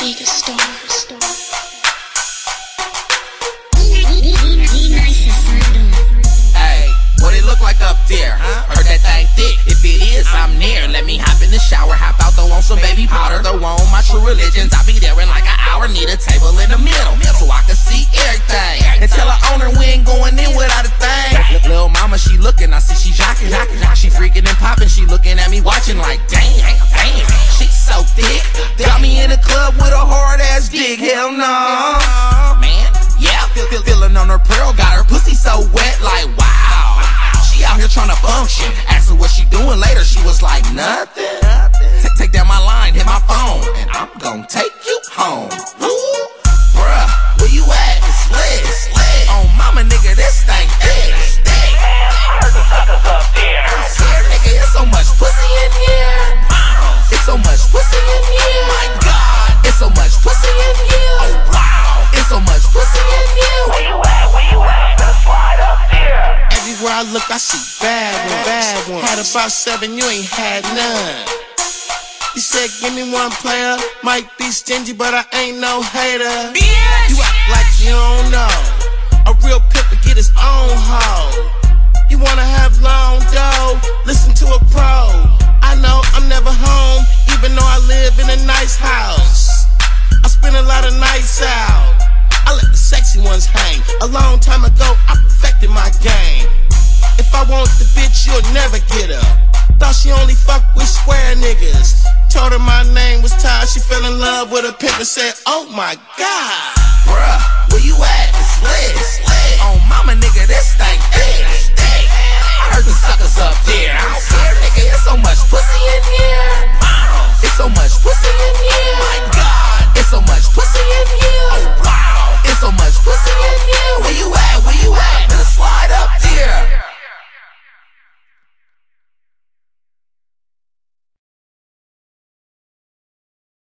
Vegas Star. Hey, what it look like up there? Heard that thing thick. If it is, I'm near. Let me hop in the shower, hop out, throw on some baby powder, throw on my true religions. I'll be there in like an hour. Need a table in the middle so I can see everything. And tell her owner we ain't going in without a thing. Lil' mama, she looking, I see she jocking. She freaking and popping, she looking at me watching like damn. She's so thick, got me in the club with a hard ass dick. Hell no, man. Yeah, feeling on her pearl, got her pussy so wet, like wow. She out here trying to function. Asked her what she doing later, she was like nothing. Take down my line, hit my phone, and I'm gon' take you home. Ooh, bruh, where you at? It's lit. Oh mama, nigga, this thing thick. I heard the suckers up there. I swear, nigga, it's so much pussy in here. It's so much pussy in here. My God, it's so much pussy in here. Oh wow, it's so much pussy in here. Where you at? Better slide up there. Everywhere I look, I see bad ones. Had about 7, you ain't had none. You said, give me one player. Might be stingy, but I ain't no hater. You act like you don't know. A real pimp will get his own hoe. You wanna have long dough? Listen to a pro. I know I'm never home, even though I live in a nice house. I spend a lot of nights out. I let the sexy ones hang. A long time ago, I perfected my game. If I want the bitch, you'll never get her. Thought she only fucked with square niggas. Told her my name was Ty. She fell in love with a pimp and said, oh my God. Bruh, where you at? It's lit. Oh mama, nigga, this thing thick. I heard the suckers up there. I swear, nigga, it's so much pussy in